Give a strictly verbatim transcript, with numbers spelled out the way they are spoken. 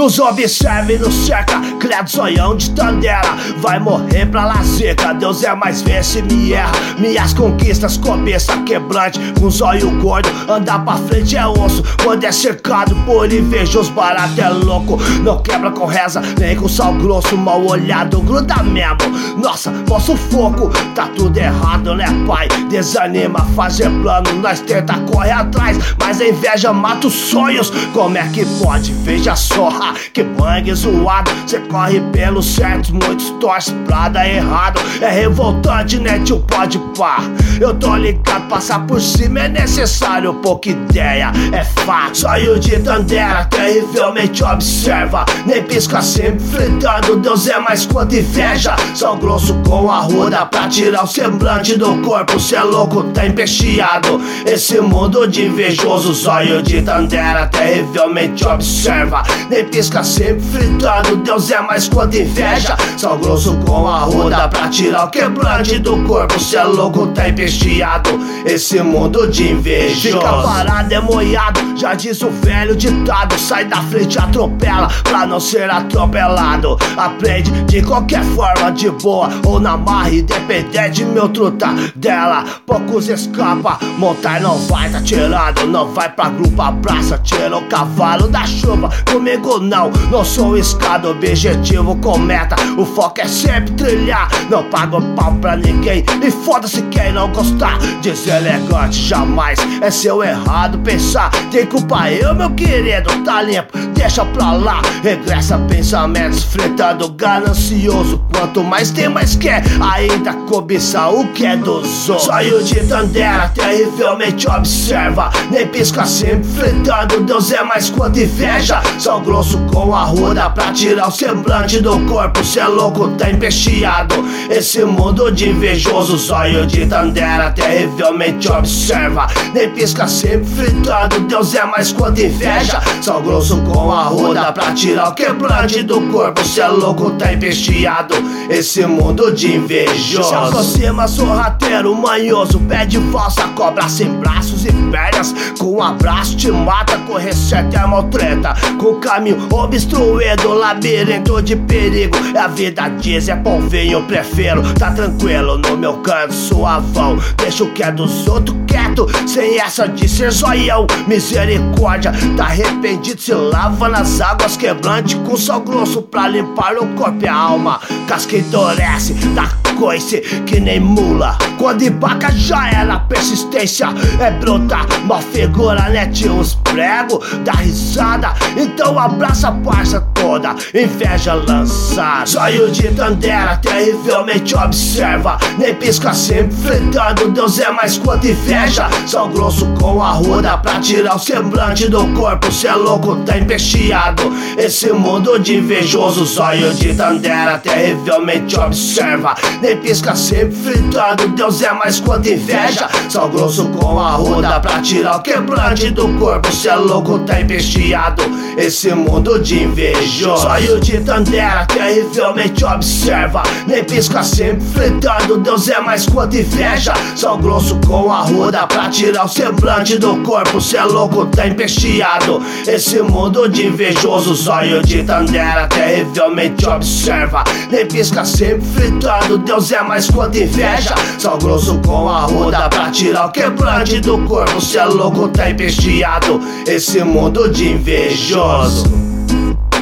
Nos observa e nos cerca, criado zoião de Tandera. Vai morrer pra lá seca, Deus é mais vê se me erra. Minhas conquistas, cabeça quebrante, com zóio gordo, andar pra frente é osso. Quando é cercado por invejoso, barato é louco. Não quebra com reza, nem com sal grosso. Mal olhado, gruda mesmo. Nossa, posso foco, tá tudo errado, né pai? Desanima fazer plano, nós tenta correr atrás, mas a inveja mata os sonhos. Como é que pode? Veja só, ha, que bang zoado. Cê corre pelo certo, muitos torcem pra dar errado. É revoltante, né tio, pode pá. Eu tô ligado, passar por cima é necessário. Pouca ideia, é fato. Sonho de Tandera, terrivelmente observa. Nem pisca sempre fritando, Deus é mais quanto inveja. São grosso com a ruda pra tirar o semblante do corpo. Cê é louco, tá empecheado. Esse mundo de invejoso, sonho de Tandera, terrivelmente observa. Nem pisca sempre fritando, Deus é mais quanto inveja. São grosso com a ruda pra tirar o quebrante do corpo. Cê é louco, tá empecheado. Esse mundo de invejoso. Fica parado, é moiado, já diz o velho ditado. Sai da frente, atropela, pra não ser atropelado. Aprende de qualquer forma, de boa ou na marra, independente meu truta dela. Poucos escapa, montar não vai, tá tirando. Não vai pra grupo, abraça, tira o cavalo da chuva. Comigo não, não sou escada, objetivo com meta. O foco é sempre trilhar, não pago pau pra ninguém. E foda-se quem não gostar, deselegante jamais. É seu errado pensar, tem culpa eu, meu querido, tá limpo, deixa pra lá. Regressa pensamentos, fritando ganancioso. Quanto mais tem, mais quer, ainda cobiça o que é dos outros. Sonho de Tandera, terrivelmente observa. Nem pisca sempre fritando, Deus é mais quanto inveja. São grosso com a ruda pra tirar o semblante do corpo. Cê é louco, tá empecheado. Esse mundo de invejoso, sonho de Tandera, terrivelmente observa. Nem pisca sempre fritando, Deus é mais quanto inveja. São grosso com a ruda pra tirar o quebrante do corpo. Cê é louco, tá empecheado. Esse mundo de invejoso. Se aproxima, sorrateiro, manhoso, pé de valsa, cobra sem braços e pernas. Com um abraço te mata, correr certo é maltreta. Com caminho obstruído, labirinto de perigo. É a vida diz, é polvinho, eu prefiro tá tranquilo no meu canto, suavão. Deixa o que é dos outros quieto, sem essa de ser zoião. Misericórdia, tá arrependido, se lava nas águas quebrantes com sal grosso pra limpar o corpo e a alma. Casca endurece, dá coice que nem mula. Quando embaca já era, persistência é bruta. Mal figura, né tio, uns prego, dá risada. Então abraça a parça toda, inveja lançada. Sonho de Tandera, terrivelmente observa. Nem pisca sempre fritando, Deus é mais quanto inveja. São grosso com a ruda pra tirar o semblante do corpo. Cê é louco, tá empecheado. Esse mundo de invejoso, sonho de Tandera, terrivelmente observa. Nem pisca sempre fritando, Deus é mais quanto inveja. São grosso com a ruda pra tirar o quebrante do corpo. Cê é louco, tá empecheado. Esse mundo de invejoso. Sonho de Tandera, terrivelmente observa. Nem pisca sempre fritando, Deus é mais quanto inveja. São grosso com a ruda pra tirar o semblante do corpo. Cê é louco, tá empecheado. Esse mundo de invejoso, sonho de Tandera, terrivelmente observa. Nem pisca sempre fritando, Deus é mais quanto inveja. São grosso com a ruda pra tirar o quebrante do corpo. Cê é louco, tá empecheado. Esse mundo de invejoso.